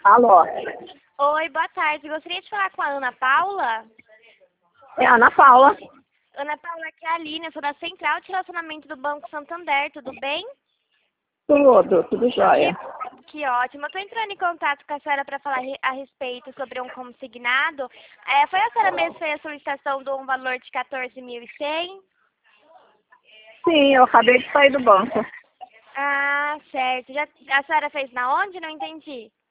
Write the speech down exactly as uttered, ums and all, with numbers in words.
Alô? Oi, boa tarde. Gostaria de falar com a Ana Paula. É a Ana Paula. Ana Paula, aqui é a Aline, eu sou da Central de Relacionamento do Banco Santander, tudo bem? Tudo, tudo jóia. Que, que ótimo. Eu estou entrando em contato com a senhora para falar re- a respeito sobre um consignado. É, foi a senhora mesmo que fez a solicitação de um valor de quatorze mil e cem? Sim, eu acabei de sair do banco. Ah, certo. Já, a senhora fez na onde? Não entendi.